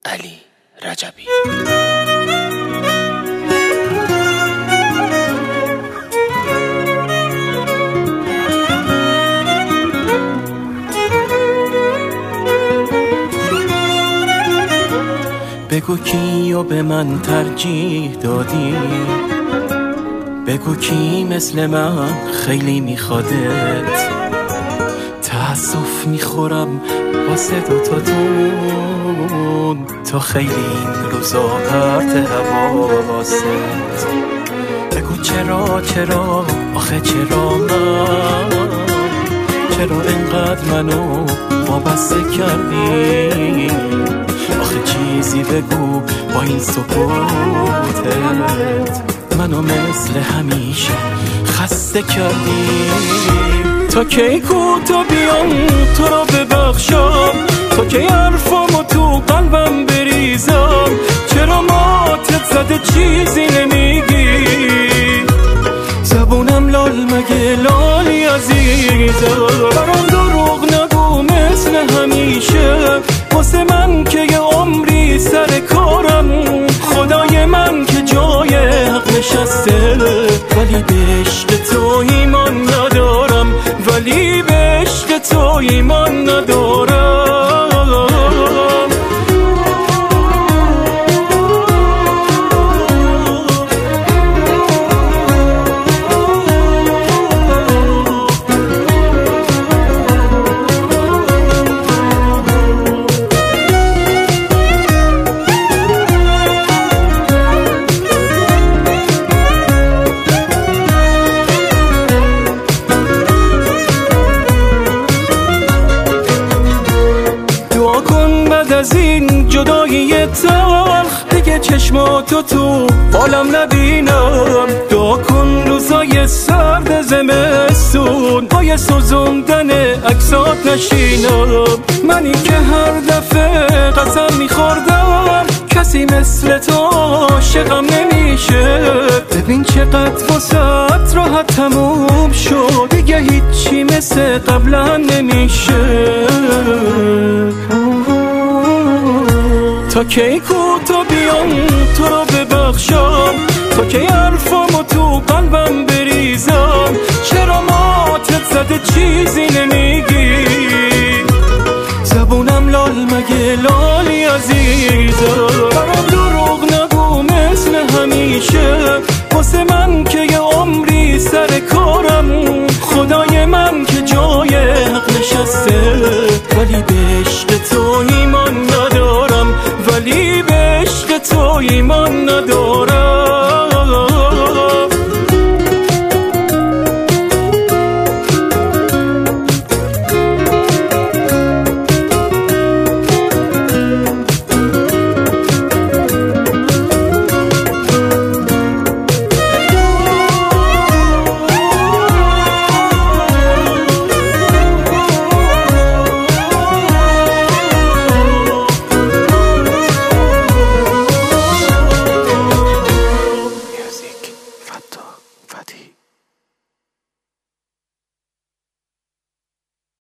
علی رجبی. بگو کیو به من ترجیح دادی، بگو کی مثل من خیلی میخوادت. تأسف میخورم واسه دوتاتون، تو خیلی این روزا پرت حواست. بگو چرا آخه چرا من، چرا اینقدر منو وابسته کردی. آخه چیزی بگو با این سکوتت، منو مثل همیشه خسته کردی. تا کی کوتا بیام تو رو ببخشم، تا کی حرفامو تو قلبم بریزم. چرا ماتت زده چیزی نمیگی، زبونم لال مگه لالی عزیزم. برام دروغ نگو مثل همیشه، واسه من که یه عمری سر کارم. خدای من که جای حق نشسته، ولی به عشق تو ایمان ندارم، ولی به عشق تو ایمان ندارم. از این جدایی تلخ دیگه چشماتو تو بالم نبینم. دعا کن روزای سرد زمستون پای سوزوندن عکسات نشینم. منی که هر دفعه قسم میخوردم کسی مثل تو عاشقم نمیشه. ببین چقدر واسط راحت تموم شد، دیگه هیچی مثل قبلا نمیشه. تا کی کوتا بیام تو رو ببخشم، تا کی حرفامو تو قلبم بریزم. چرا ماتت زده چیزی نمیگی، زبونم لال مگه لالی عزیزم. برام دروغ نگو مثل همیشه، واسه من که یه عمری سر کارم. خدای من که جای حق نشسته، ولی به